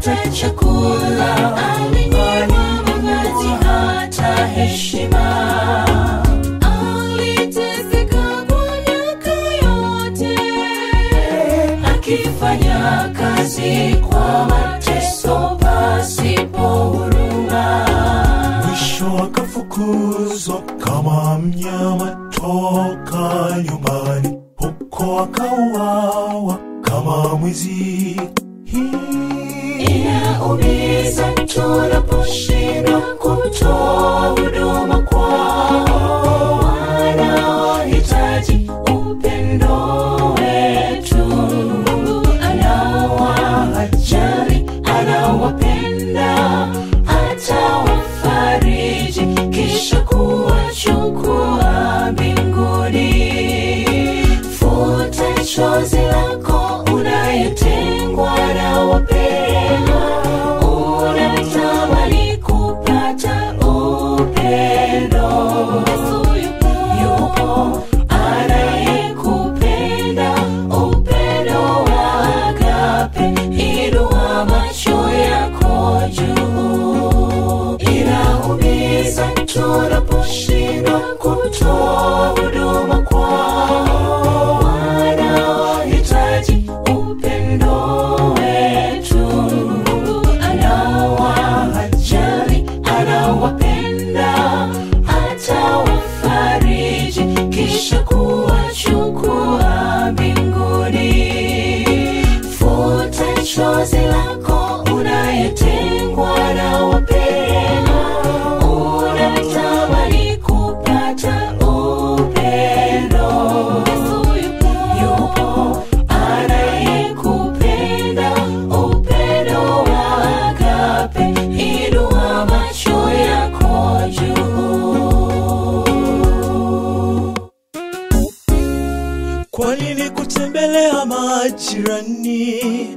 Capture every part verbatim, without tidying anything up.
hata chakula, alinyimwa mavazi hata heshima. Aliteseka kwa miaka yote, akifanya kazi kwa mateso pasipo huruma. Mwisho akafukuzwa kama mnyama toka nyumbani, huko akauawa kama mwizi. Hii inaumiza tunaposhindwa kutoa huduma kwao wanaohitaji upendo wetu. Mungu anawajali, anawapenda, atawafariji kisha kuwachukua mbinguni. Futa chozi lako unayetengwa na wapendwa, unatamani kupata upendo. Yupo anayekupenda, upendo wa agape. Inua macho yako juu. Inaumiza tunaposhindwa kutoa huduma kwao wanaohitaji upendo wetu. Mungu anawajali, anawapenda, atawafariji kisha kuwachukua mbinguni. Futa chozi lako unayetengwa na wapendwa, unatamani kupata upendo. Yupo anayekupenda, upendo wa agape. Inua macho yako juu. kwa nini kutembelea majirani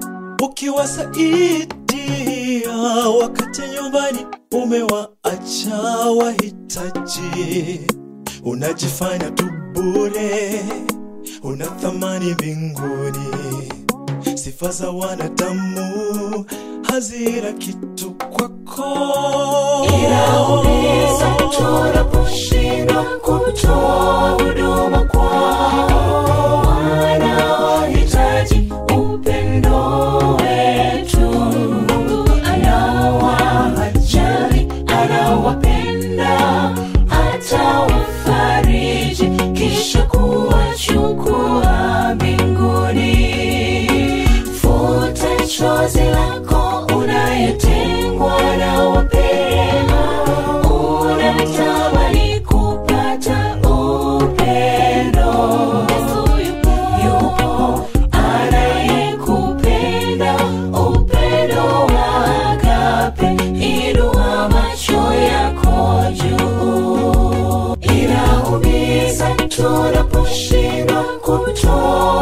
ukiwasaidia wakati nyumbani umewaacha wahitaji? Unajifanya tu bure, una thamani mbinguni. Sifa za wanadamu hazina kitu kwako. Inaumiza tunaposhindwa kutoa huduma kwao wanaohitaji upendo wetu. Mungu anawajali, anawapenda, atawafariji kisha kuwachukua mbinguni. Futa chozi lako unayetengwa na wapendwa, unatamani kupata upendo. Yupo anayekupenda, upendo wa agape. Inua macho yako juu. Inaumiza tunaposhindwa kutoa